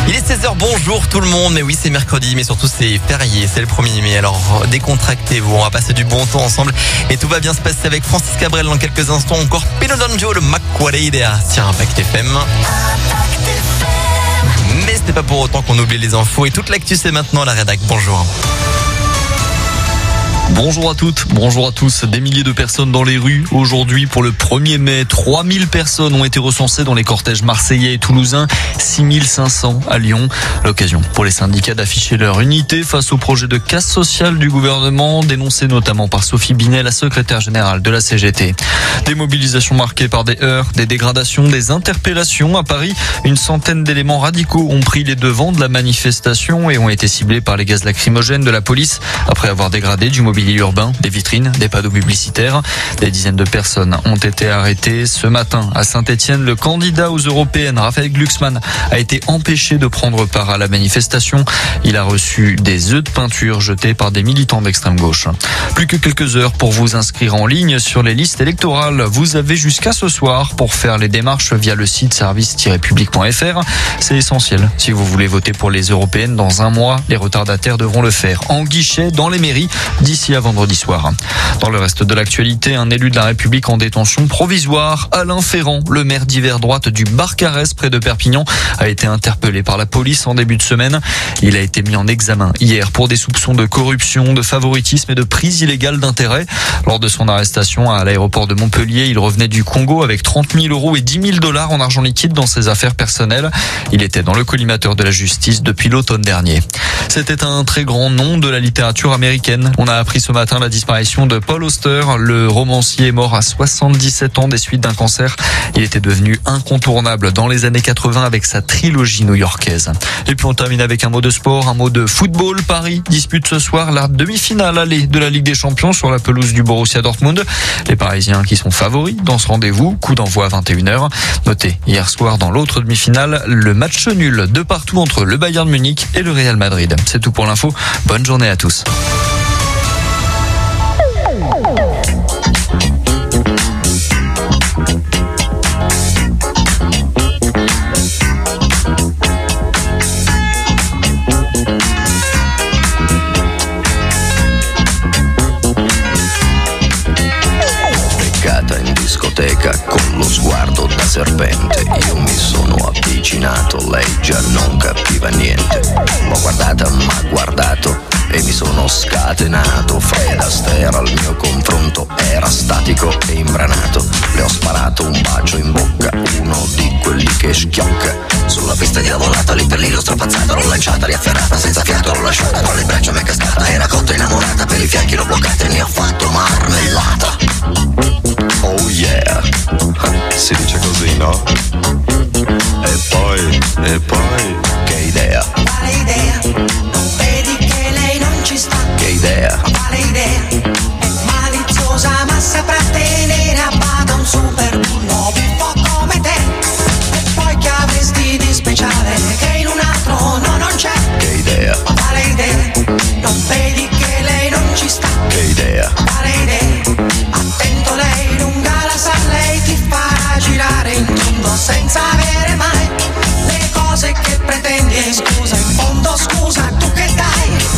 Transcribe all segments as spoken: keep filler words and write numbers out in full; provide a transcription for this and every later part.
Il est seize heures, bonjour tout le monde. Mais oui, c'est mercredi, mais surtout c'est férié, c'est le premier mai. Alors décontractez-vous, on va passer du bon temps ensemble. Et tout va bien se passer avec Francis Cabrel dans quelques instants. Encore Pino D'Angelo, le Macquarie sur Impact F M. Mais ce n'est pas pour autant qu'on oublie les infos. Et toute l'actu, c'est maintenant à la rédac. Bonjour. Bonjour à toutes, bonjour à tous. Des milliers de personnes dans les rues. Aujourd'hui, pour le premier mai, trois mille personnes ont été recensées dans les cortèges marseillais et toulousains, six mille cinq cents à Lyon. L'occasion pour les syndicats d'afficher leur unité face au projet de casse sociale du gouvernement, dénoncé notamment par Sophie Binet, la secrétaire générale de la C G T. Des mobilisations marquées par des heurts, des dégradations, des interpellations. À Paris, une centaine d'éléments radicaux ont pris les devants de la manifestation et ont été ciblés par les gaz lacrymogènes de la police après avoir dégradé du mobilier urbain, des vitrines, des panneaux publicitaires. Des dizaines de personnes ont été arrêtées. Ce matin, à Saint-Etienne, le candidat aux européennes, Raphaël Glucksmann, a été empêché de prendre part à la manifestation. Il a reçu des œufs de peinture jetés par des militants d'extrême gauche. Plus que quelques heures pour vous inscrire en ligne sur les listes électorales. Vous avez jusqu'à ce soir pour faire les démarches via le site service tiret public point f r. C'est essentiel. Si vous voulez voter pour les européennes dans un mois, les retardataires devront le faire en guichet dans les mairies d'ici à vendredi soir. Dans le reste de l'actualité, un élu de la République en détention provisoire, Alain Ferrand, le maire d'hiver droite du Barcarès près de Perpignan, a été interpellé par la police en début de semaine. Il a été mis en examen hier pour des soupçons de corruption, de favoritisme et de prise illégale d'intérêt. Lors de son arrestation à l'aéroport de Montpellier, il revenait du Congo avec trente mille euros et dix mille dollars en argent liquide dans ses affaires personnelles. Il était dans le collimateur de la justice depuis l'automne dernier. C'était un très grand nom de la littérature américaine. On a appris ce matin la disparition de Paul Auster. Le romancier est mort à soixante-dix-sept ans des suites d'un cancer. Il était devenu incontournable dans les années quatre-vingts avec sa trilogie new-yorkaise. Et puis on termine avec un mot de sport, un mot de football. Paris dispute ce soir la demi-finale allée de la Ligue des Champions sur la pelouse du Borussia Dortmund. Les Parisiens qui sont favoris dans ce rendez-vous, coup d'envoi à vingt et une heures. Notez hier soir dans l'autre demi-finale, le match nul de partout entre le Bayern Munich et le Real Madrid. C'est tout pour l'info. Bonne journée à tous. In discoteca con lo sguardo da serpente, io mi sono avvicinato, lei già non capiva niente. L'ho guardata, m'ha guardato e mi sono scatenato. Fred Astaire al mio confronto era statico e imbranato. Le ho sparato un bacio in bocca, uno di quelli che schiocca. Sulla pista di lavorata, lì per lì l'ho strapazzata, l'ho lanciata, riafferrata, senza fiato l'ho lasciata, tra le braccia mi è cascata, era cotta innamorata, per i fianchi l'ho bloccata e ne ho fatto marmellata. Oh yeah, si dice così, no? E poi, e poi, che idea? Quale idea? Non vedi che lei non ci sta? Che idea? Quale idea? È maliziosa ma saprà tenere a bada un super bullo buffo come te. E poi che avresti di speciale che in un altro no non c'è? Che idea? Quale idea? Non vedi che lei non ci sta? Che idea? Quale idea? Attento, lei lunga la sa, lei ti farà girare in tondo senza avere mai le cose che pretendi. E scusa, in fondo scusa, tu che dai?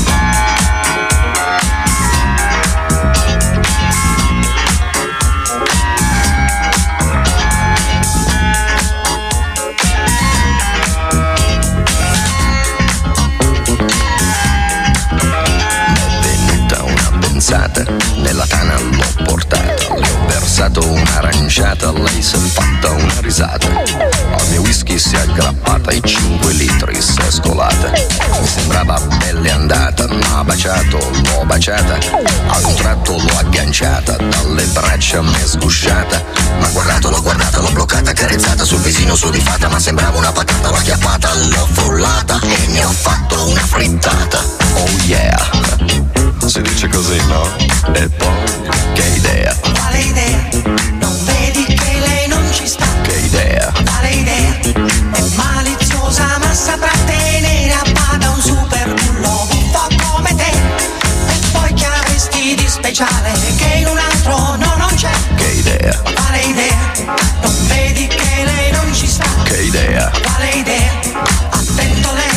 Nella tana l'ho portata, le ho versato un'aranciata, lei si è fatta una risata. Al mio whisky si è aggrappata, i cinque litri si è scolata. Mi sembrava belle andata, m'ha baciato, l'ho baciata. Ad un tratto l'ho agganciata, dalle braccia m'è sgusciata. M'ha guardato, l'ho guardata, l'ho bloccata, carezzata sul visino sudifata. Ma sembrava una patata, l'ho acchiappata, l'ho frullata e ne ho fatto una frittata. Oh yeah, si dice così, no? E poi, che idea? Quale idea? Non vedi che lei non ci sta? Che idea? Quale idea? È maliziosa ma saprà tenere a bada un super bullo buffo come te. E poi che avresti di speciale che in un altro no non c'è? Che idea? Quale idea? Non vedi che lei non ci sta? Che idea? Quale idea? Attento, lei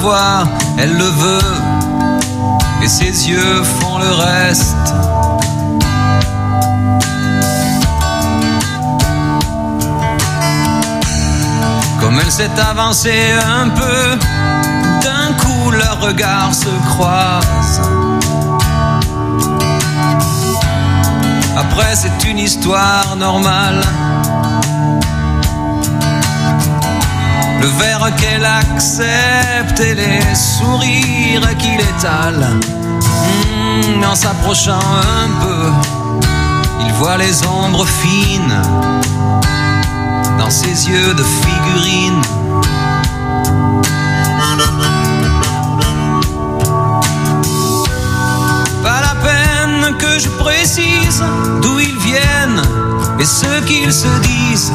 voix, elle le veut, et ses yeux font le reste. Comme elle s'est avancée un peu, d'un coup leurs regards se croisent. Après c'est une histoire normale. Le verre qu'elle accepte et les sourires qu'il étale. Mmh, en s'approchant un peu, il voit les ombres fines dans ses yeux de figurine. Pas la peine que je précise d'où ils viennent et ce qu'ils se disent.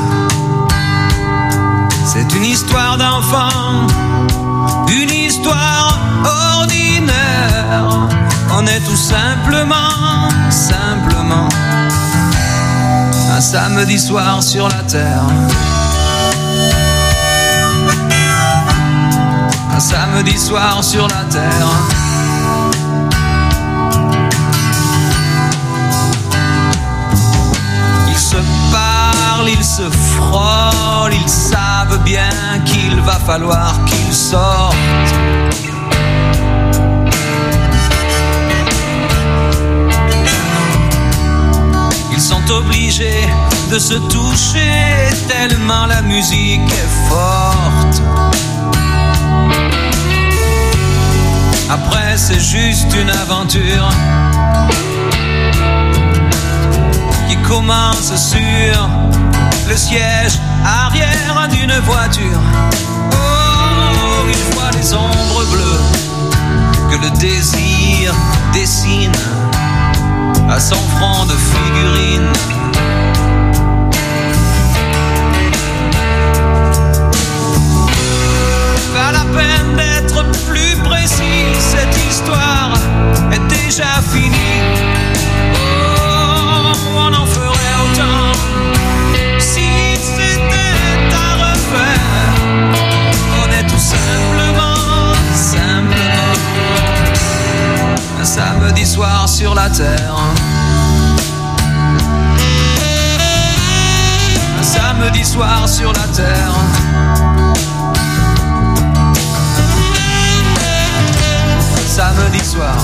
C'est une histoire d'enfant, une histoire ordinaire. On est tout simplement, simplement un samedi soir sur la terre. Un samedi soir sur la terre. Ils se parlent, ils se frôlent, ils savent bien qu'il va falloir qu'ils sortent. Ils sont obligés de se toucher tellement la musique est forte. Après c'est juste une aventure qui commence sur le siège arrière d'une voiture. Oh, il voit les ombres bleues que le désir dessine à son front de figurine. Pas la peine d'être plus précis, cette histoire est déjà finie. Oh, on en ferait autant si c'était à refaire. On est tout simplement, simplement un samedi soir sur la terre. Un samedi soir sur la terre. Samedi soir.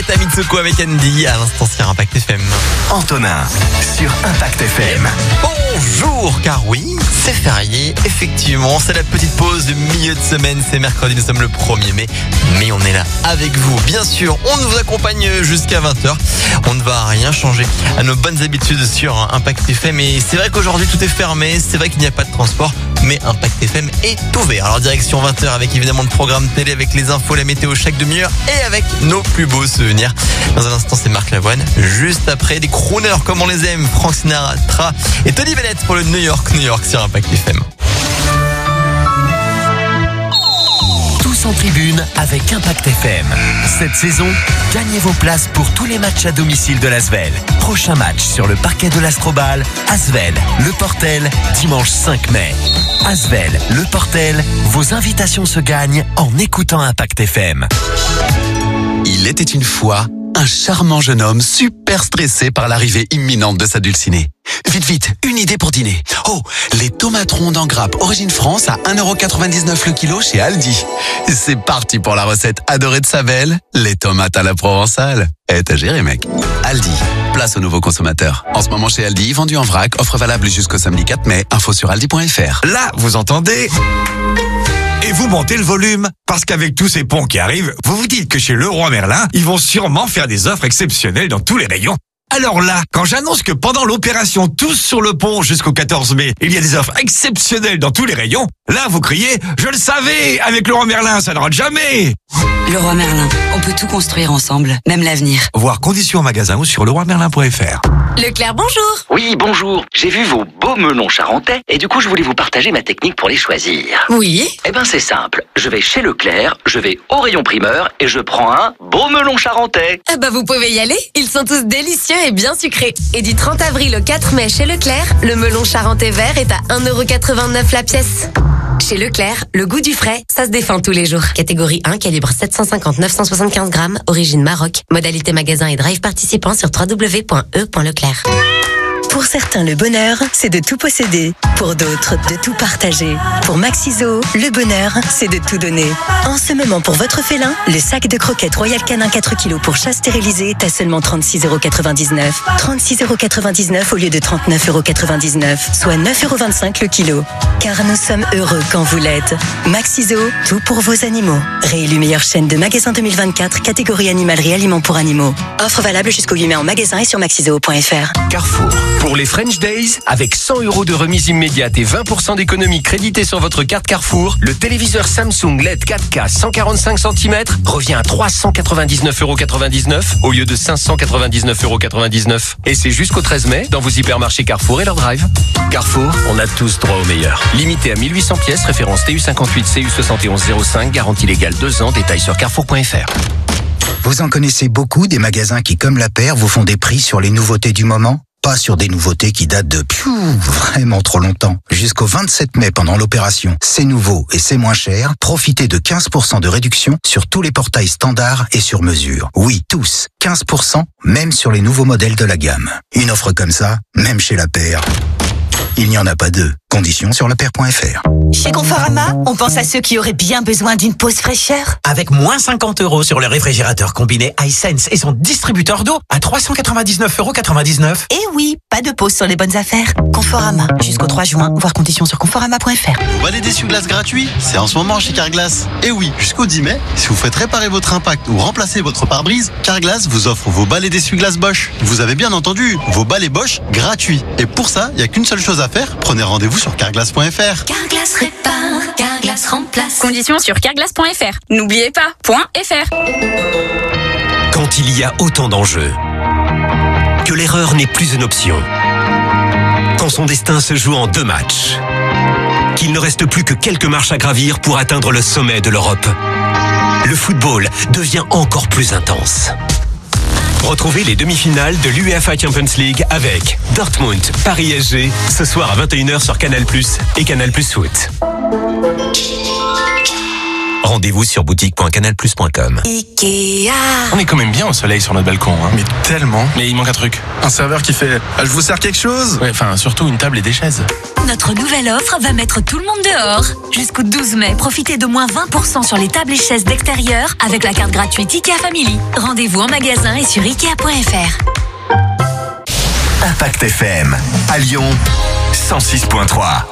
Greta Mitsuko avec Andy à l'instant sur Impact F M. Antonin, sur Impact F M. Bonjour, car oui, c'est férié, effectivement, c'est la petite pause de milieu de semaine, c'est mercredi, nous sommes le premier mai, mais on est là avec vous. Bien sûr, on vous accompagne jusqu'à vingt heures, on ne va rien changer à nos bonnes habitudes sur Impact F M, et c'est vrai qu'aujourd'hui tout est fermé, c'est vrai qu'il n'y a pas de transport, mais Impact F M est ouvert. Alors direction vingt heures avec évidemment le programme télé, avec les infos, la météo chaque demi-heure et avec nos plus beaux souvenirs. Dans un instant, c'est Marc Lavoine. Juste après, des crooners comme on les aime, Frank Sinatra et Tony Bennett pour le New York, New York sur Impact F M. Tous en tribune avec Impact F M. Cette saison, gagnez vos places pour tous les matchs à domicile de l'Asvel. Prochain match sur le parquet de l'Astrobal, Asvel, Le Portel, dimanche cinq mai. Asvel, Le Portel, vos invitations se gagnent en écoutant Impact F M. Il était une fois un charmant jeune homme super stressé par l'arrivée imminente de sa dulcinée. Vite, vite, une idée pour dîner. Oh, les tomates rondes en grappe Origine France à un euro quatre-vingt-dix-neuf le kilo chez Aldi. C'est parti pour la recette adorée de sa belle, les tomates à la provençale. Eh, t'as géré, mec. Aldi, place aux nouveaux consommateurs. En ce moment chez Aldi, vendu en vrac, offre valable jusqu'au samedi quatre mai. Info sur aldi point f r. Là, vous entendez ? Et vous montez le volume. Parce qu'avec tous ces ponts qui arrivent, vous vous dites que chez Leroy Merlin, ils vont sûrement faire des offres exceptionnelles dans tous les rayons. Alors là, quand j'annonce que pendant l'opération Tous sur le pont jusqu'au quatorze mai, il y a des offres exceptionnelles dans tous les rayons, là vous criez « Je le savais, avec Leroy Merlin, ça ne rate jamais !» Leroy Merlin, on peut tout construire ensemble, même l'avenir. Voir conditions en magasin ou sur leroy merlin point f r. Leclerc, bonjour. Oui, bonjour. J'ai vu vos beaux melons charentais et du coup, je voulais vous partager ma technique pour les choisir. Oui. Eh ben, c'est simple. Je vais chez Leclerc, je vais au rayon primeur et je prends un beau melon charentais. Eh ben, vous pouvez y aller. Ils sont tous délicieux et bien sucrés. Et du trente avril au quatre mai chez Leclerc, le melon charentais vert est à un euro quatre-vingt-neuf la pièce. Chez Leclerc, le goût du frais, ça se défend tous les jours. Catégorie un, calibre sept cent cinquante à neuf cent soixante-quinze grammes, origine Maroc. Modalité magasin et drive participant sur w w w point e point leclerc. Pour certains, le bonheur, c'est de tout posséder. Pour d'autres, de tout partager. Pour Maxiso, le bonheur, c'est de tout donner. En ce moment, pour votre félin, le sac de croquettes Royal Canin quatre kilos pour chat stérilisé est à seulement trente-six euros quatre-vingt-dix-neuf. trente-six euros quatre-vingt-dix-neuf au lieu de trente-neuf euros quatre-vingt-dix-neuf, soit neuf euros vingt-cinq le kilo. Car nous sommes heureux quand vous l'êtes. Maxiso, tout pour vos animaux. Réélu meilleure chaîne de magasins deux mille vingt-quatre, catégorie animalerie aliments pour animaux. Offre valable jusqu'au huit mai en magasin et sur maxiso point f r. Carrefour. Pour les French Days, avec cent euros de remise immédiate et vingt pour cent d'économie créditée sur votre carte Carrefour, le téléviseur Samsung L E D quatre K cent quarante-cinq centimètres revient à trois cent quatre-vingt-dix-neuf euros quatre-vingt-dix-neuf au lieu de cinq cent quatre-vingt-dix-neuf euros quatre-vingt-dix-neuf. Et c'est jusqu'au treize mai dans vos hypermarchés Carrefour et leur drive. Carrefour, on a tous droit au meilleur. Limité à mille huit cents pièces, référence T U cinquante-huit C U soixante et onze zéro cinq, garantie légale deux ans, détails sur carrefour point f r. Vous en connaissez beaucoup des magasins qui, comme la paire, vous font des prix sur les nouveautés du moment ? Pas sur des nouveautés qui datent de piou, vraiment trop longtemps. Jusqu'au vingt-sept mai, pendant l'opération C'est nouveau et c'est moins cher, profitez de quinze pour cent de réduction sur tous les portails standards et sur mesure. Oui, tous. quinze pour cent, même sur les nouveaux modèles de la gamme. Une offre comme ça, même chez la paire, il n'y en a pas deux. Conditions sur la paire point f r. Chez Conforama, on pense à ceux qui auraient bien besoin d'une pause fraîcheur. Avec moins cinquante euros sur le réfrigérateur combiné iSense et son distributeur d'eau à trois cent quatre-vingt-dix-neuf euros quatre-vingt-dix-neuf. Et oui, pas de pause sur les bonnes affaires. Conforama, jusqu'au trois juin, voir conditions sur conforama point f r. Vos balais d'essuie-glace gratuits, c'est en ce moment chez Carglass. Et oui, jusqu'au dix mai, si vous faites réparer votre impact ou remplacer votre pare-brise, Carglass vous offre vos balais d'essuie-glace Bosch. Vous avez bien entendu, vos balais Bosch gratuits. Et pour ça, il n'y a qu'une seule chose à faire, prenez rendez-vous sur carglass point f r. Carglass répare, Carglass remplace. Conditions sur carglass point f r. N'oubliez pas, .fr. Quand il y a autant d'enjeux, que l'erreur n'est plus une option, quand son destin se joue en deux matchs, qu'il ne reste plus que quelques marches à gravir pour atteindre le sommet de l'Europe, le football devient encore plus intense. Retrouvez les demi-finales de l'UEFA Champions League avec Dortmund, Paris S G, ce soir à vingt et une heures sur Canal plus, et Canal plus Foot. Rendez-vous sur boutique point canal plus point com. Ikea. On est quand même bien au soleil sur notre balcon, hein. Mais tellement. Mais il manque un truc. Un serveur qui fait ah, « Je vous sers quelque chose ?» Ouais, enfin, surtout une table et des chaises. Notre nouvelle offre va mettre tout le monde dehors. Jusqu'au douze mai, profitez de moins vingt pour cent sur les tables et chaises d'extérieur avec la carte gratuite Ikea Family. Rendez-vous en magasin et sur ikea point f r. Impact F M, à Lyon, cent six point trois.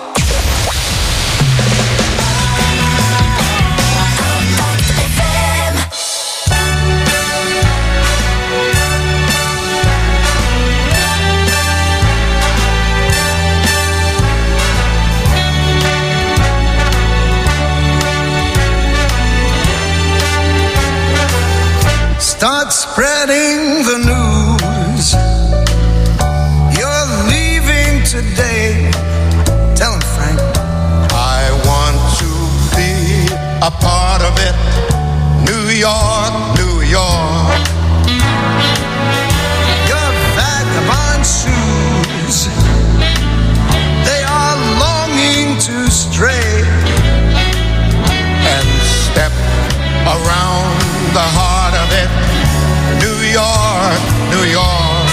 Start spreading the news. You're leaving today. Tell him, Frank. I want to be a part of it. New York, New York. Your vagabond shoes, they are longing to stray and step around the heart of it. New York, New York.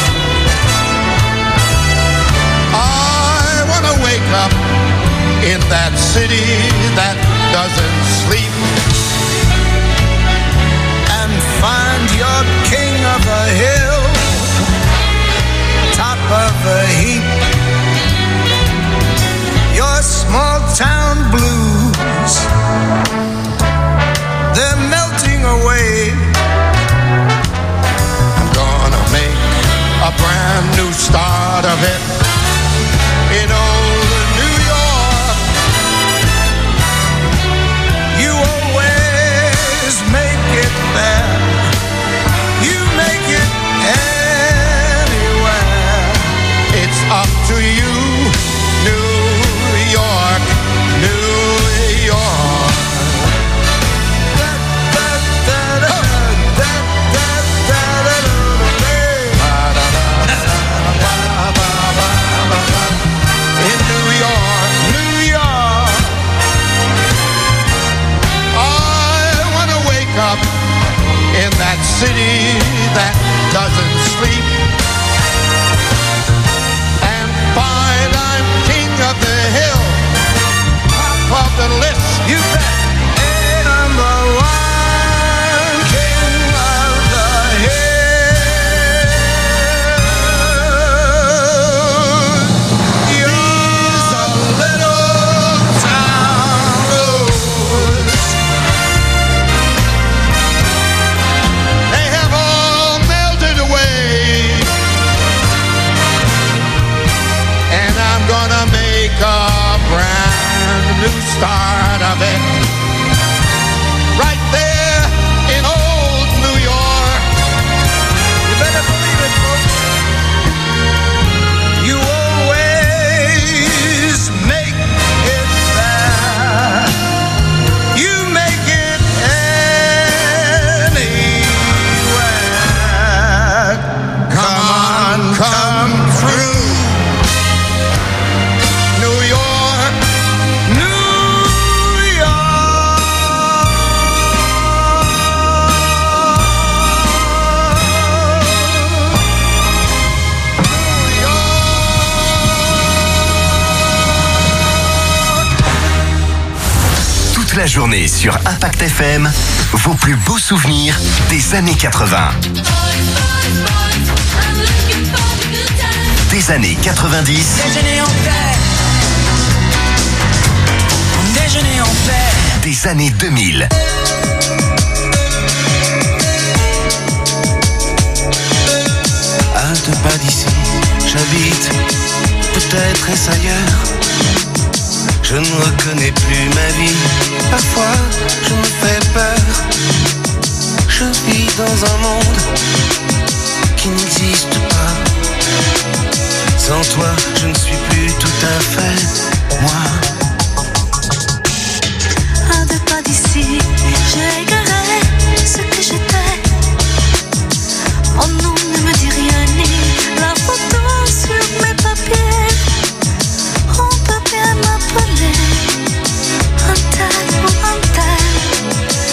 I wanna wake up in that city that doesn't sleep and find your king of the hill, top of the heap. Your small town blues, they're melting away. A brand new start of it in old New York. You always make it there. You make it anywhere. It's up to you, New York, New York. In that city that doesn't sleep and find I'm king of the hill, top of the list, you bet. Number one, king of the hill. You're a little town blues. Gonna make a brand new start of it right there in old New York. You better believe it, folks. You always make it there. You make it anywhere. Come on, come through. La journée sur Impact F M, vos plus beaux souvenirs des années quatre-vingts. Des années quatre-vingt-dix. Déjeuner en paix. Déjeuner en paix. Des années deux mille. À deux pas d'ici, j'habite, peut-être est-ce ailleurs. Je ne reconnais plus ma vie, parfois je me fais peur. Je vis dans un monde qui n'existe pas. Sans toi, je ne suis plus tout à fait moi. À deux pas d'ici, j'ai égaré ce que j'étais. Mon nom ne me dit rien ni la photo sur mes papiers. On peut bien m'appeler un tel ou un tel.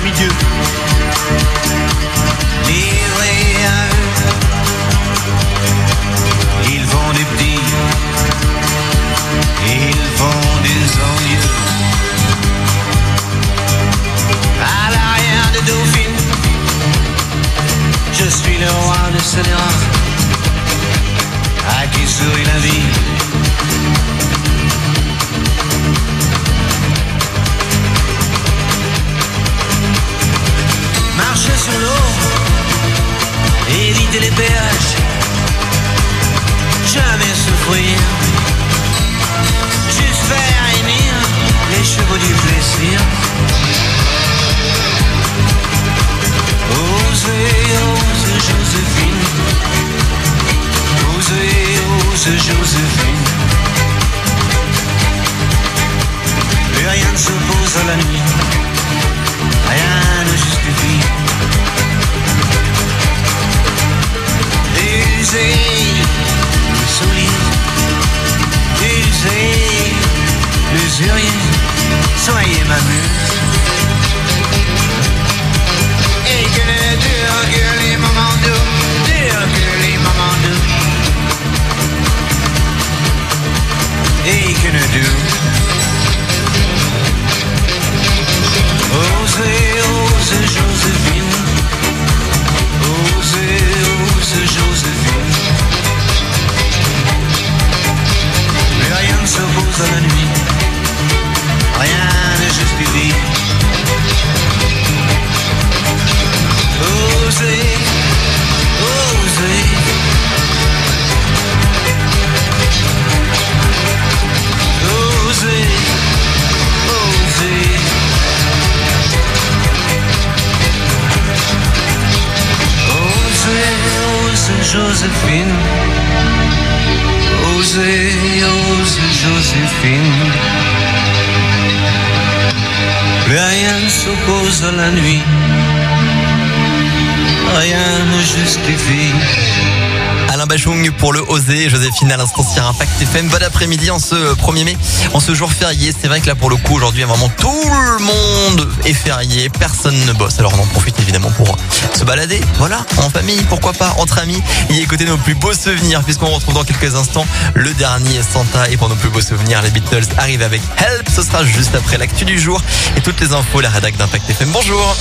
milieu. Livrés à eux, ils vont des petits, ils vont des envieux. À l'arrière de Dauphine, je suis le roi de scélérat, à qui sourit la vie. Marcher sur l'eau, éviter les péages, jamais souffrir, juste faire émir les chevaux du plaisir. Osez, osez Joséphine, osez, osez Joséphine. Plus rien ne s'oppose à la nuit, rien ne justifie. Usez, solide, usez, usurier, soyez ma muse. Et que ne durent que les moments doux, durent que les moments doux. Et que ne durent. Osez, osez Joséphine, osez, osez Joséphine. Mais rien ne s'oppose à la nuit, rien ne justifie. Osez, osez. Osez, osez. Osez, osez Joséphine, osez, osez Joséphine. Plus rien ne s'oppose à la nuit, rien ne justifie. Alain Bachung pour le Oser, Joséphine à l'instant sur Impact F M. Bon après-midi en ce premier mai, en ce jour férié. C'est vrai que là pour le coup aujourd'hui vraiment tout le monde est férié, personne ne bosse. Alors on en profite évidemment pour se balader, voilà, en famille, pourquoi pas, entre amis, et écouter nos plus beaux souvenirs, puisqu'on retrouve dans quelques instants le dernier Santa. Et pour nos plus beaux souvenirs, les Beatles arrivent avec Help. Ce sera juste après l'actu du jour et toutes les infos, la rédac d'Impact F M. Bonjour.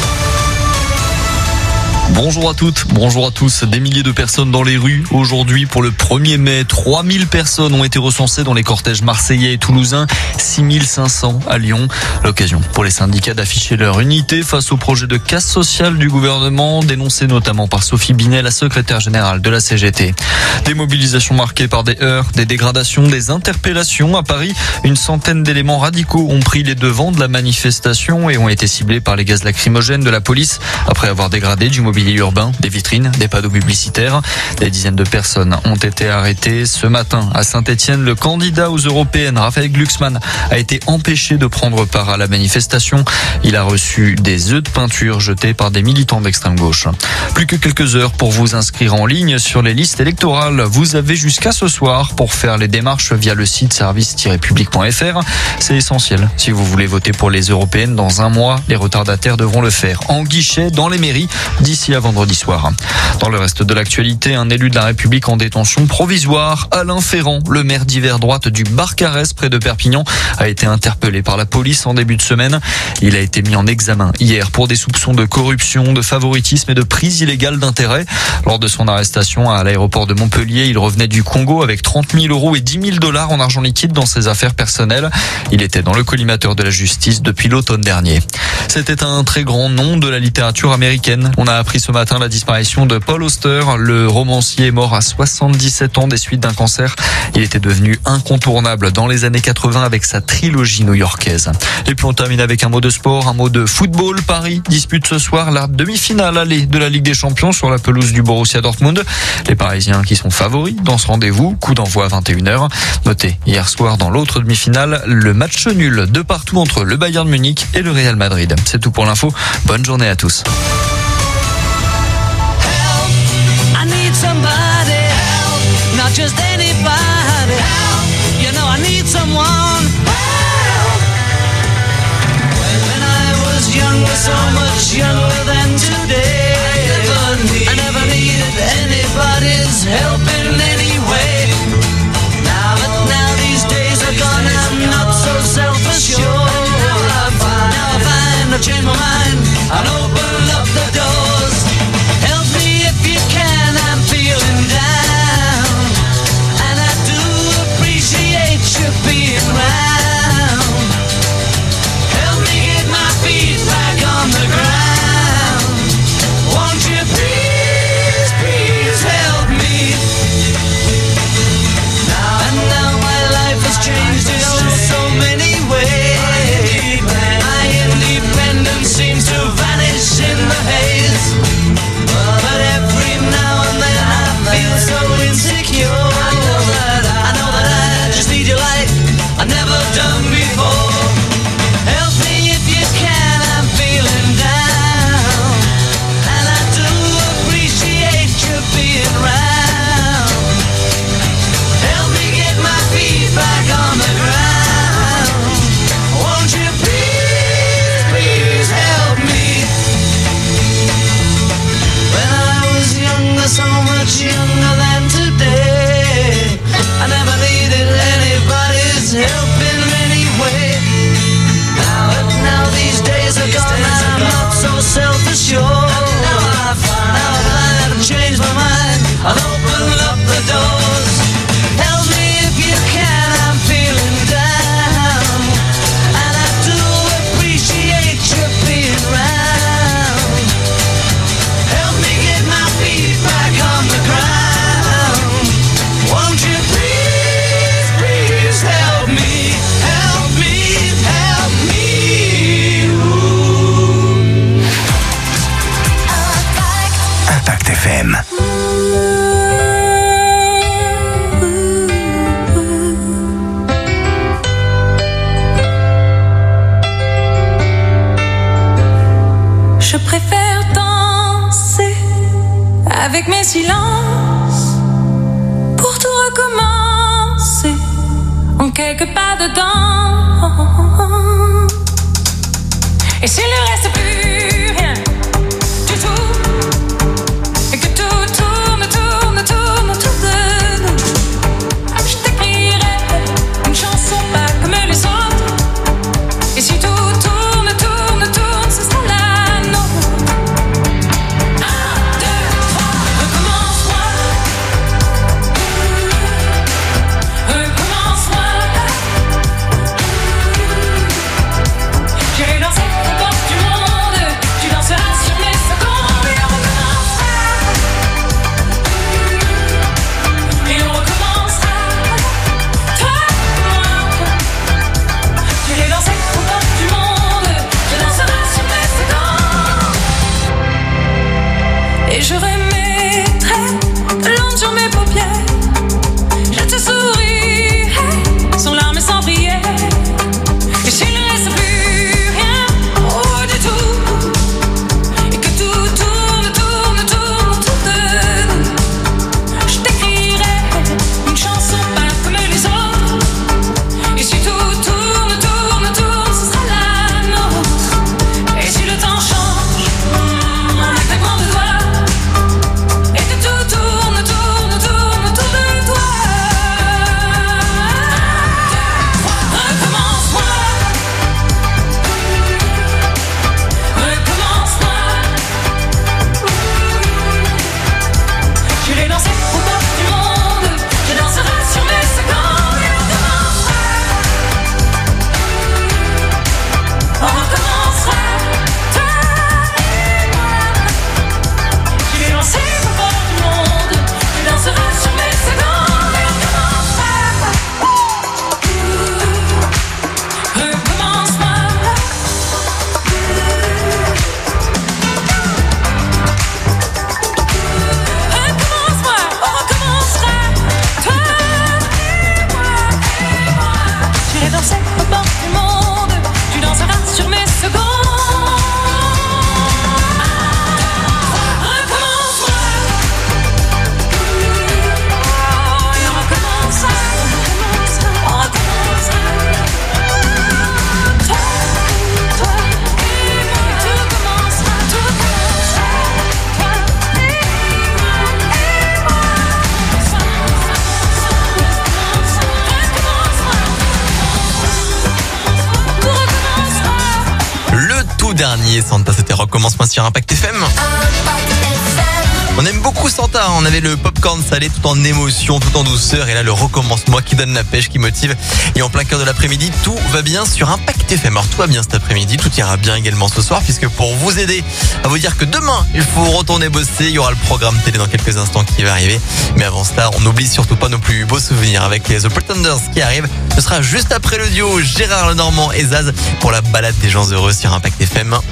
Bonjour à toutes, bonjour à tous. Des milliers de personnes dans les rues. Aujourd'hui, pour le premier mai, trois mille personnes ont été recensées dans les cortèges marseillais et toulousains, six mille cinq cents à Lyon. L'occasion pour les syndicats d'afficher leur unité face au projet de casse sociale du gouvernement, dénoncé notamment par Sophie Binet, la secrétaire générale de la C G T. Des mobilisations marquées par des heurts, des dégradations, des interpellations. À Paris, une centaine d'éléments radicaux ont pris les devants de la manifestation et ont été ciblés par les gaz lacrymogènes de la police après avoir dégradé du mobilier urbain, des vitrines, des panneaux publicitaires. Des dizaines de personnes ont été arrêtées. Ce matin, à Saint-Etienne, le candidat aux européennes, Raphaël Glucksmann, a été empêché de prendre part à la manifestation. Il a reçu des œufs de peinture jetés par des militants d'extrême gauche. Plus que quelques heures pour vous inscrire en ligne sur les listes électorales. Vous avez jusqu'à ce soir pour faire les démarches via le site service tiret public point f r. C'est essentiel. Si vous voulez voter pour les européennes dans un mois, les retardataires devront le faire en guichet dans les mairies d'ici à vendredi soir. Dans le reste de l'actualité, un élu de la République en détention provisoire, Alain Ferrand, le maire d'hiver droite du Barcarès près de Perpignan, a été interpellé par la police en début de semaine. Il a été mis en examen hier pour des soupçons de corruption, de favoritisme et de prise illégale d'intérêt. Lors de son arrestation à l'aéroport de Montpellier, il revenait du Congo avec trente mille euros et dix mille dollars en argent liquide dans ses affaires personnelles. Il était dans le collimateur de la justice depuis l'automne dernier. C'était un très grand nom de la littérature américaine. On a appris ce matin la disparition de Paul Auster. Le romancier est mort à soixante-dix-sept ans des suites d'un cancer. Il était devenu incontournable dans les années quatre-vingts avec sa trilogie new-yorkaise. Et puis on termine avec un mot de sport, un mot de football. Paris dispute ce soir la demi-finale allée de la Ligue des Champions sur la pelouse du Borussia Dortmund. Les Parisiens qui sont favoris dans ce rendez-vous, coup d'envoi à vingt et une heures. Notez hier soir dans l'autre demi-finale, le match nul de partout entre le Bayern Munich et le Real Madrid. C'est tout pour l'info. Bonne journée à tous. I need somebody help, not just anybody help. You know I need someone help. When I was was younger, so much younger than today, I never needed anybody's help in any way. Now, but now these days are gone, I'm not so self-assured. Now I find, now I find I've changed my mind, I'll open up the doors. Help me if you can, I'm feeling down, and I do appreciate you being round. Help me get my feet back on the ground. Won't you please, please help me? Now and now my life has changed in oh so many ways. My independence seems to vanish in the haze. But every now and then I feel so insecure. I know that I, I know that I just need your light, I've never done before. Help me if you can, I'm feeling down, and I do appreciate you being round. Help me get my feet back on the ground. Won't you please, please help me? When I was younger, so much younger than today, I never needed anybody's help in any way. Now, but now these days are gone, I'm not so self-assured. Now I find, now I find I've changed my mind, I'll open up the doors. Help me if you can, I'm feeling down, and I do appreciate you being round. Help me get my feet back on the ground. Won't you please, please help me, help me, help me. Ooh. Impact F M. Je préfère danser avec mes silences pour tout recommencer en quelques pas dedans. Et s'il ne reste plus rien du tout, et que tout tourne, tourne, tourne autour de nous, je t'écrirai une chanson pas comme les autres. Et si tout tourne, tourne, tourne, ce sera la nôtre. Un, deux, trois, recommence-moi. Recommence-moi. J'irai danser au bord du monde. dernier. Santa, c'était Recommence-moi sur Impact F M. On aime beaucoup Santa, on avait le popcorn salé tout en émotion, tout en douceur, et là le Recommence-moi qui donne la pêche, qui motive. Et en plein cœur de l'après-midi, tout va bien sur Impact F M. Alors tout va bien cet après-midi, tout ira bien également ce soir, puisque pour vous aider à vous dire que demain il faut retourner bosser, il y aura le programme télé dans quelques instants qui va arriver. Mais avant cela, on n'oublie surtout pas nos plus beaux souvenirs avec les The Pretenders qui arrivent. Ce sera juste après le duo Gérard Lenormand et Zaz pour la balade des gens heureux sur Impact F M.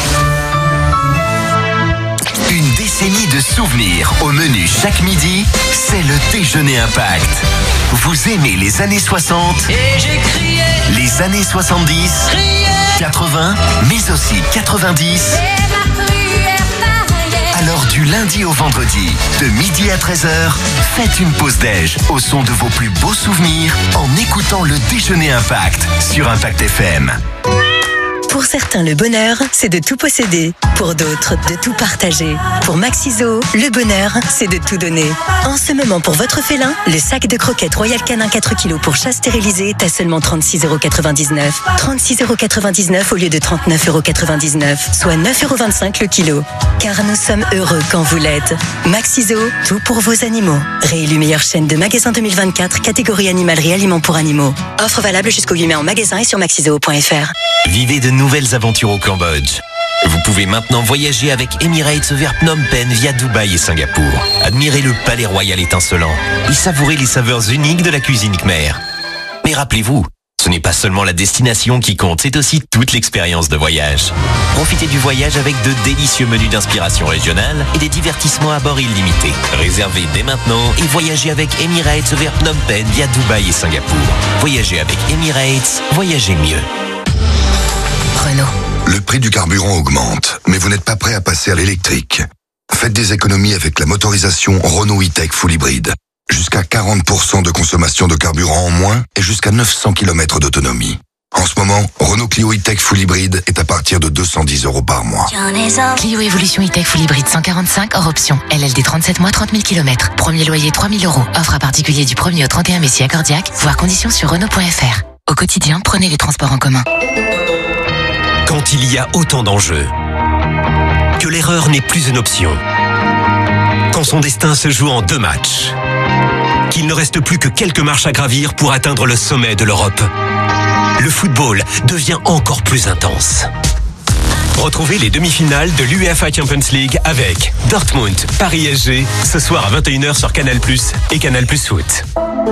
Une décennie de souvenirs au menu chaque midi, c'est le déjeuner Impact. Vous aimez les années soixante, Et j'ai crié, les années soixante-dix, crié, quatre-vingts, mais aussi quatre-vingt-dix. et ma prière pareille. Alors du lundi au vendredi, de midi à treize heures, faites une pause déj au son de vos plus beaux souvenirs en écoutant le déjeuner Impact sur Impact F M. Pour certains, le bonheur, c'est de tout posséder. Pour d'autres, de tout partager. Pour Maxiso, le bonheur, c'est de tout donner. En ce moment, pour votre félin, le sac de croquettes Royal Canin quatre kilos pour chat stérilisé est à seulement trente-six euros quatre-vingt-dix-neuf. trente-six euros quatre-vingt-dix-neuf au lieu de trente-neuf euros quatre-vingt-dix-neuf, soit neuf euros vingt-cinq le kilo. Car nous sommes heureux quand vous l'êtes. Maxiso, tout pour vos animaux. Réélu meilleure chaîne de magasins deux mille vingt-quatre, catégorie animalerie aliments pour animaux. Offre valable jusqu'au huit mai en magasin et sur maxiso point f r. Vivez de nouvelles aventures au Cambodge. Vous pouvez maintenant voyager avec Emirates vers Phnom Penh via Dubaï et Singapour. Admirez le palais royal étincelant et savourez les saveurs uniques de la cuisine khmer. Mais rappelez-vous, ce n'est pas seulement la destination qui compte, c'est aussi toute l'expérience de voyage. Profitez du voyage avec de délicieux menus d'inspiration régionale et des divertissements à bord illimités. Réservez dès maintenant et voyagez avec Emirates vers Phnom Penh via Dubaï et Singapour. Voyagez avec Emirates, voyagez mieux. Renault. Le prix du carburant augmente, mais vous n'êtes pas prêt à passer à l'électrique. Faites des économies avec la motorisation Renault E-Tech Full Hybrid. Jusqu'à quarante pour cent de consommation de carburant en moins et jusqu'à neuf cents kilomètres d'autonomie. En ce moment, Renault Clio E-Tech Full Hybrid est à partir de deux cent dix euros par mois. Clio Evolution E-Tech Full Hybrid cent quarante-cinq hors option. L L D trente-sept mois, trente mille kilomètres. Premier loyer trois mille euros. Offre à particulier du premier au trente et un mai si accordiaque. Voir conditions sur Renault point F R. Au quotidien, prenez les transports en commun. Quand il y a autant d'enjeux, que l'erreur n'est plus une option, quand son destin se joue en deux matchs, qu'il ne reste plus que quelques marches à gravir pour atteindre le sommet de l'Europe, le football devient encore plus intense. Retrouvez les demi-finales de l'UEFA Champions League avec Dortmund, Paris S G, ce soir à vingt et une heures sur Canal plus, et Canal plus Foot.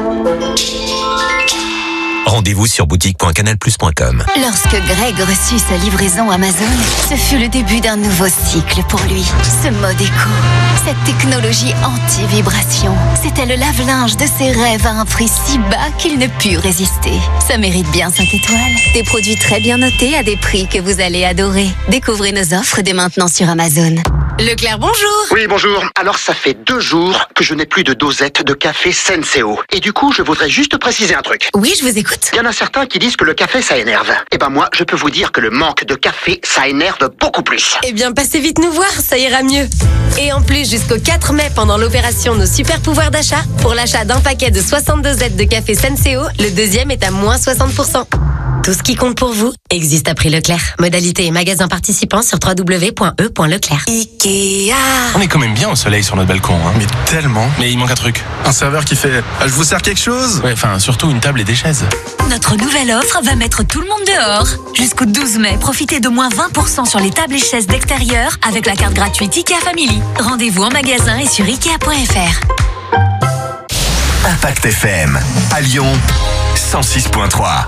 Rendez-vous sur boutique point canal plus point com. Lorsque Greg reçut sa livraison Amazon, ce fut le début d'un nouveau cycle pour lui. Ce mode éco, cette technologie anti-vibration, c'était le lave-linge de ses rêves à un prix si bas qu'il ne put résister. Ça mérite bien cinq étoiles. Des produits très bien notés à des prix que vous allez adorer. Découvrez nos offres dès maintenant sur Amazon. Leclerc, bonjour. Oui, bonjour. Alors, ça fait deux jours que je n'ai plus de dosette de café Senseo. Et du coup, je voudrais juste préciser un truc. Oui, je vous écoute. Il y en a certains qui disent que le café, ça énerve. Eh ben moi, je peux vous dire que le manque de café, ça énerve beaucoup plus. Eh bien, passez vite nous voir, ça ira mieux. Et en plus, jusqu'au quatre mai, pendant l'opération Nos Super Pouvoirs d'achat, pour l'achat d'un paquet de soixante-deux Z de café Senseo, le deuxième est à moins soixante pour cent. Tout ce qui compte pour vous existe à prix Leclerc. Modalité et magasin participants sur w w w point e point leclerc. Ikea. On est quand même bien au soleil sur notre balcon, hein. Mais tellement. Mais il manque un truc. Un serveur qui fait ah, « Je vous sers quelque chose ?» Ouais, enfin, surtout une table et des chaises. Notre nouvelle offre va mettre tout le monde dehors. Jusqu'au douze mai, profitez de moins vingt pour cent sur les tables et chaises d'extérieur avec la carte gratuite Ikea Family. Rendez-vous en magasin et sur ikea point f r. Impact F M, à Lyon, cent six point trois.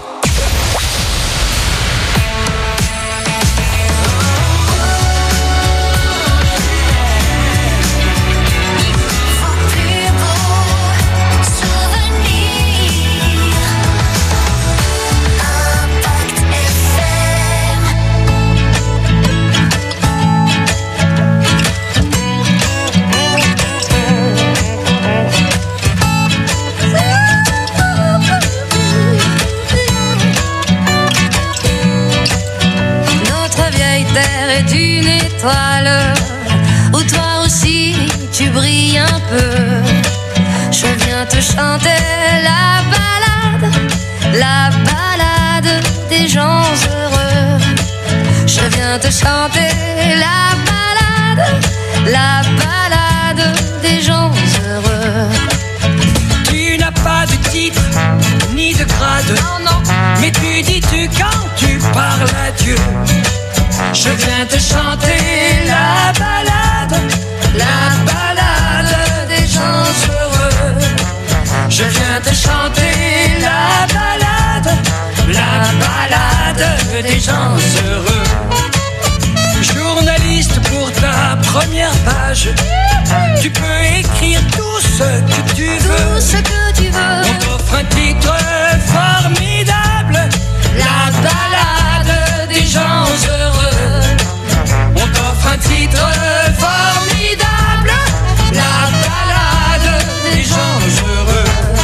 Est une étoile où toi aussi tu brilles un peu. Je viens te chanter la balade, la balade des gens heureux. Je viens te chanter la balade, la balade des gens heureux. Tu n'as pas de titre, ni de grade. Non, non. Mais tu dis-tu quand tu parles à Dieu. Je viens te chanter la balade, la balade des gens heureux. Je viens te chanter la balade, la balade des gens heureux. Journaliste pour ta première page, tu peux écrire tout ce que tu veux. Tout ce que tu veux. On t'offre un titre formidable, la balade des gens heureux. On t'offre un titre formidable, la balade des gens heureux.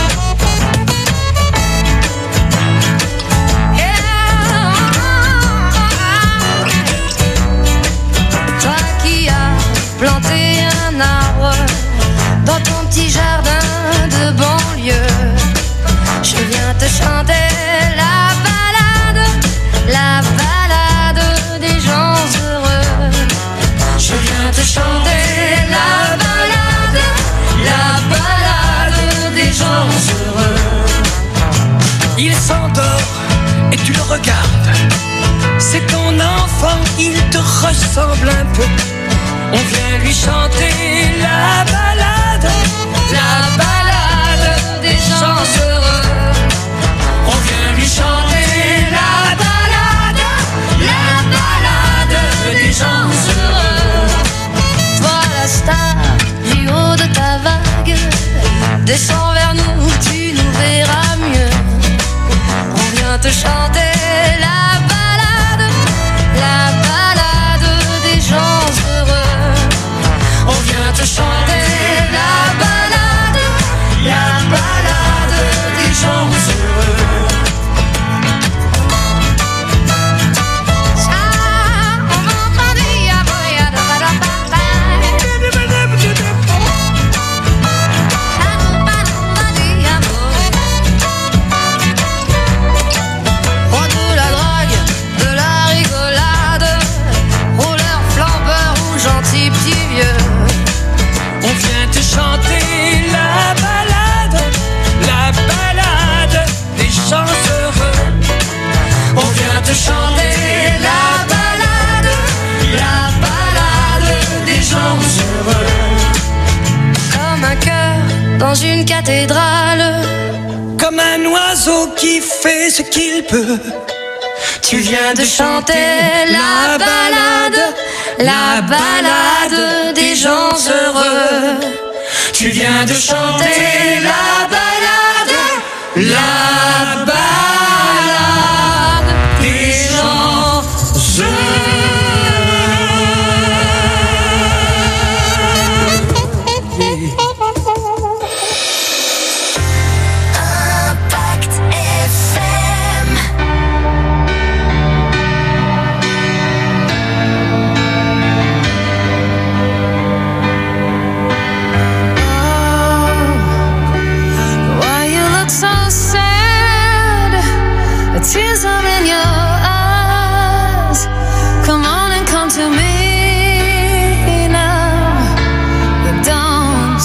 Toi qui as planté un arbre dans ton petit jardin de banlieue, je viens te chanter la balade, la balade des gens heureux. Je viens te chanter la balade, la balade des gens heureux. Il s'endort et tu le regardes. C'est ton enfant, il te ressemble un peu. On vient lui chanter la balade, la balade des gens heureux. On vient lui chanter la balade, la balade des gens heureux. Toi la star du haut de ta vague, descends vers nous, tu nous verras mieux. On vient te chanter la balade, la balade des gens heureux. On vient te chanter la balade, la balade des gens heureux. Roi de la drogue, de la rigolade, rouleur, flambeur ou gentil petit vieux. On vient te chanter la balade, la balade des gens heureux. On vient te chanter la balade, la balade des gens heureux. Comme un cœur dans une cathédrale, Comme un oiseau qui fait ce qu'il peut. tu viens de chanter la balade, la balade des gens heureux. Tu viens de chanter la balade, la balade des gens Impact F M. Why you look so sad? The tears are in your eyes. Come on and come to me now. You don't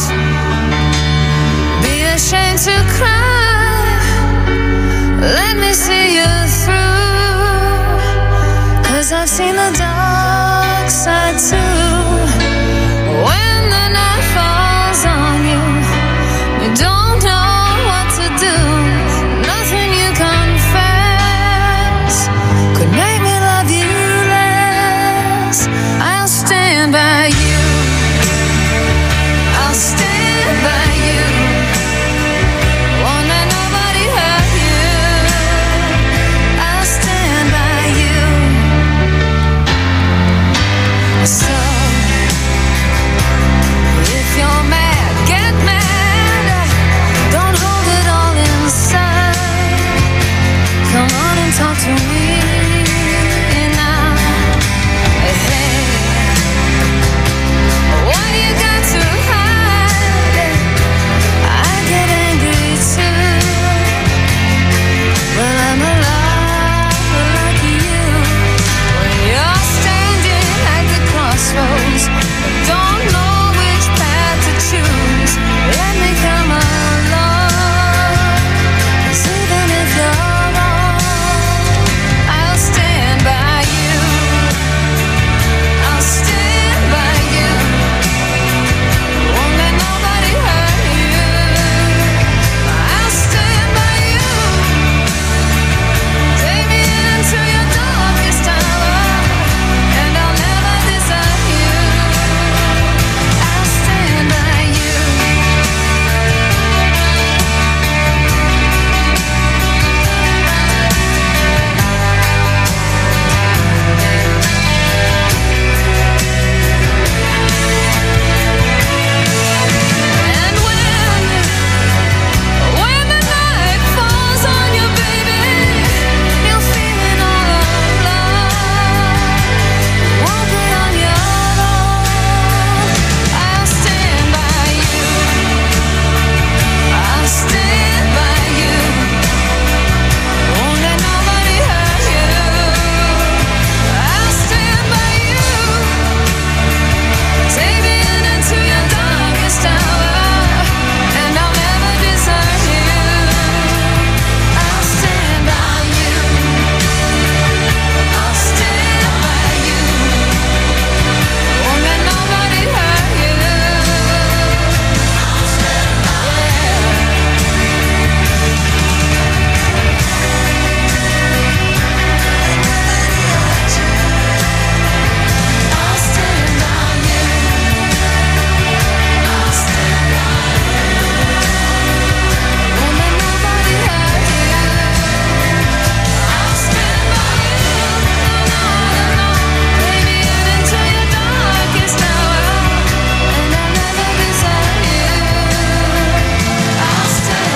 be ashamed to cry. Let me see you through. 'Cause I've seen the dark side too. When the night falls on you, you don't know what to do. Nothing you confess.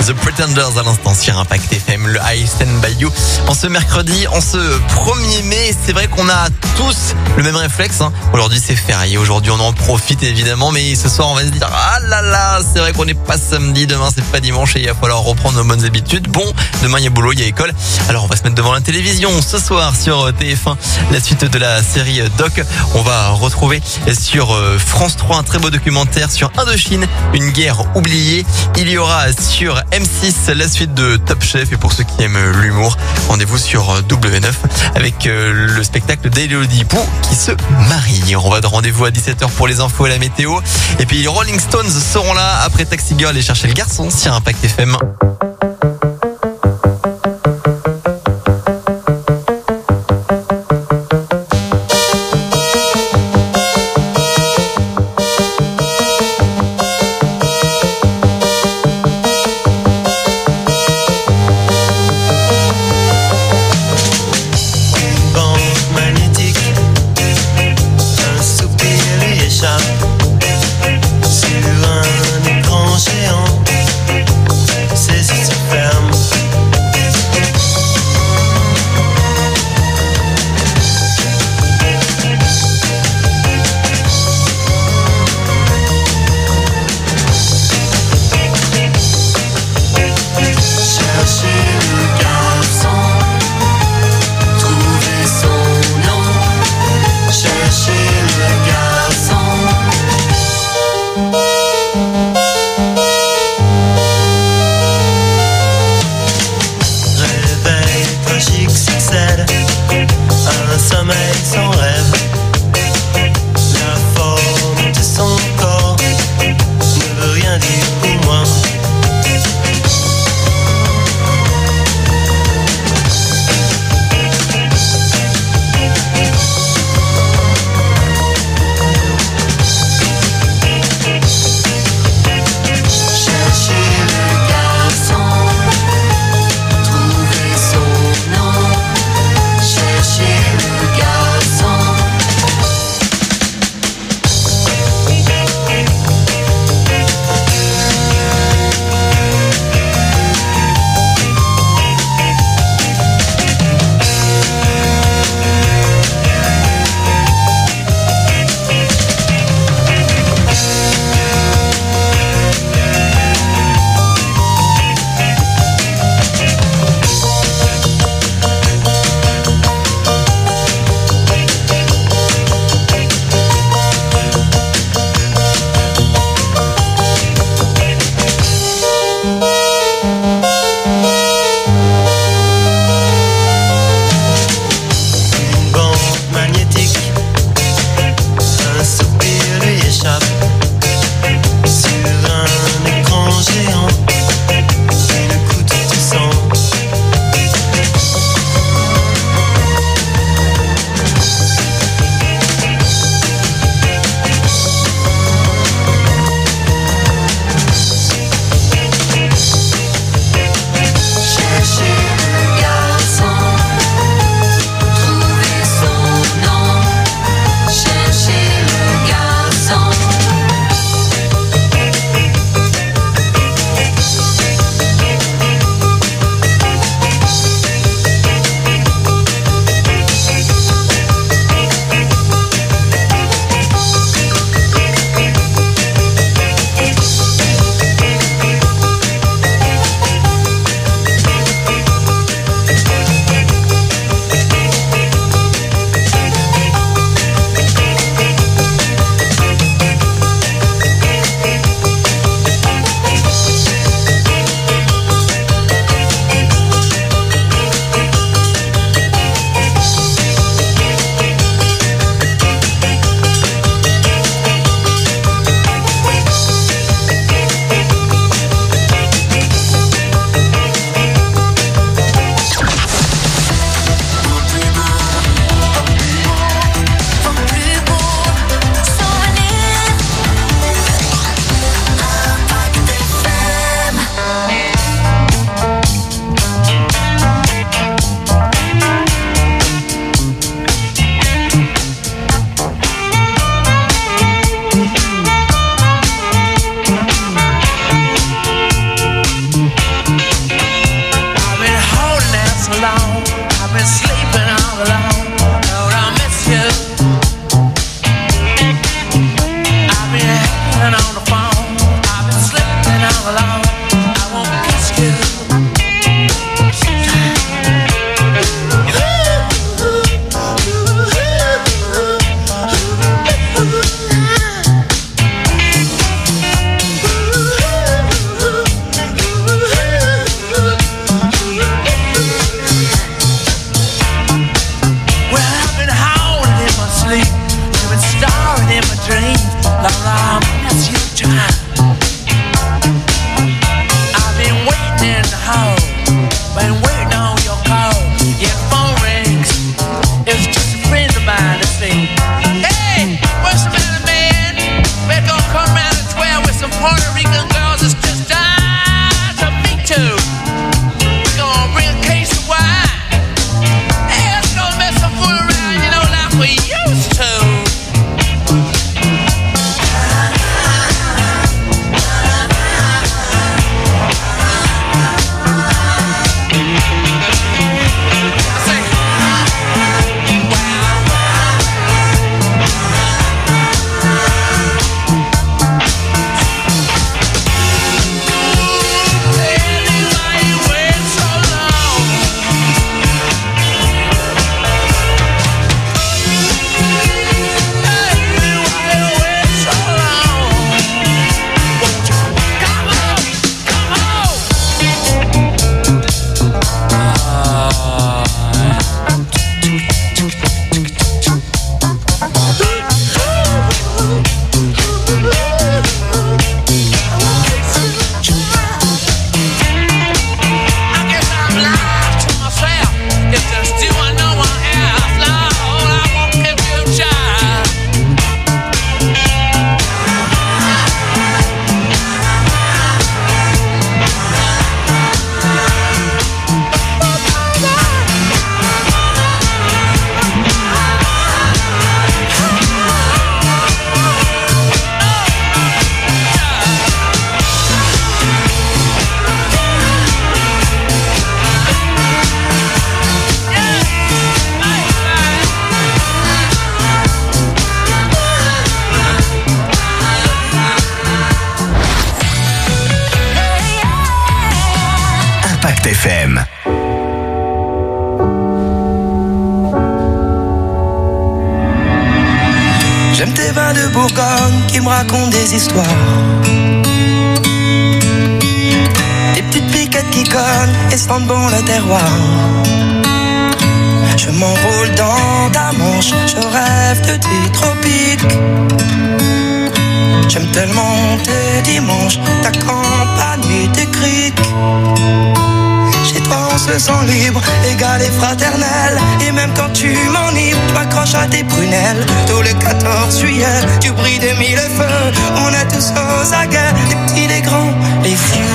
The Pretenders à l'instant sur Impact F M, le I Stand By You. En ce mercredi, en ce premier mai, c'est vrai qu'on a tous le même réflexe. Hein. Aujourd'hui, c'est férié. Aujourd'hui, on en profite évidemment. Mais ce soir, on va se dire, ah là là, c'est vrai qu'on n'est pas samedi. Demain, c'est pas dimanche et il va falloir reprendre nos bonnes habitudes. Bon, demain, il y a boulot, il y a école. Alors, on va se mettre devant la télévision. Ce soir, sur T F un, la suite de la série Doc. On va retrouver sur France trois un très beau documentaire sur Indochine, une guerre oubliée. Il y aura sur M six la suite de Top Chef, et pour ceux qui aiment l'humour, rendez-vous sur W neuf avec le spectacle d'Élodie Pou qui se marie. On va de rendez-vous à dix-sept heures pour les infos et la météo, et puis les Rolling Stones seront là après Taxi Girl et Chercher le garçon sur Impact F M. Chercher le garçon rain. Laura, miss you, child. I've been waiting in the hall, been waiting on your call. Your phone rings, it's just a friend of mine to say, hey, what's the matter, man? We're gonna come around at twelve with some Puerto Rican girls. It's just time to meet you. We're gonna bring a case of wine. Hey, let's go mess some fool around, you know, like we used to. F M. J'aime tes vins de Bourgogne qui me racontent des histoires. Des petites piquettes qui cognent et sentent bon le terroir. Je m'enroule dans ta manche, je rêve de tes tropiques. J'aime tellement tes dimanches, ta campagne et tes criques. Chez toi on se sent libre, égal et fraternel. Et même quand tu m'enivres, tu m'accroches à tes prunelles. Tout le quatorze juillet, tu brilles de mille feux. On est tous aux aguets, les petits, les grands, les vieux.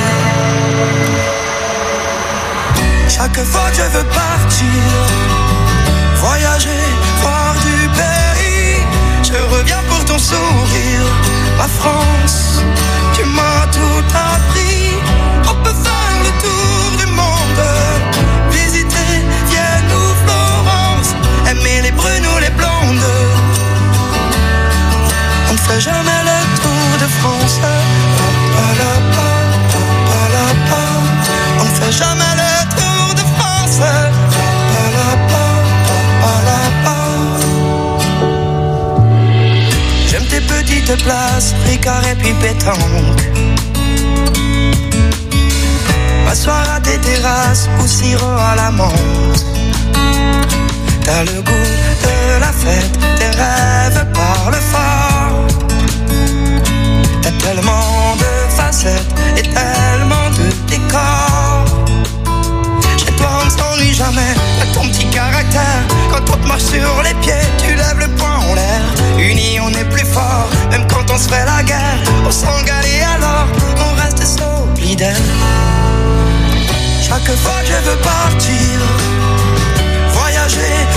Chaque fois que je veux partir, voyager, voir du pays, je reviens pour ton sourire. Ma France, tu m'as tout appris. On peut faire le tour du monde, visiter Vienne ou Florence, aimer les brunes ou les blondes. On ne fait jamais le tour de France. On ne fait jamais le tour de France. J'aime tes petites places, Ricard et puis pétanque. M'asseoir à tes terrasses ou sirop à la menthe. T'as le goût de la fête, tes rêves parlent fort. T'as tellement de facettes et tellement de décors. Chez toi on ne s'ennuie jamais, t'as ton petit caractère. Quand on te marche sur les pieds, tu lèves le poing en l'air. Unis on est plus fort, même quand on se fait la guerre. On s'engale et alors, on reste solidaire. Chaque fois que je veux partir, voyager,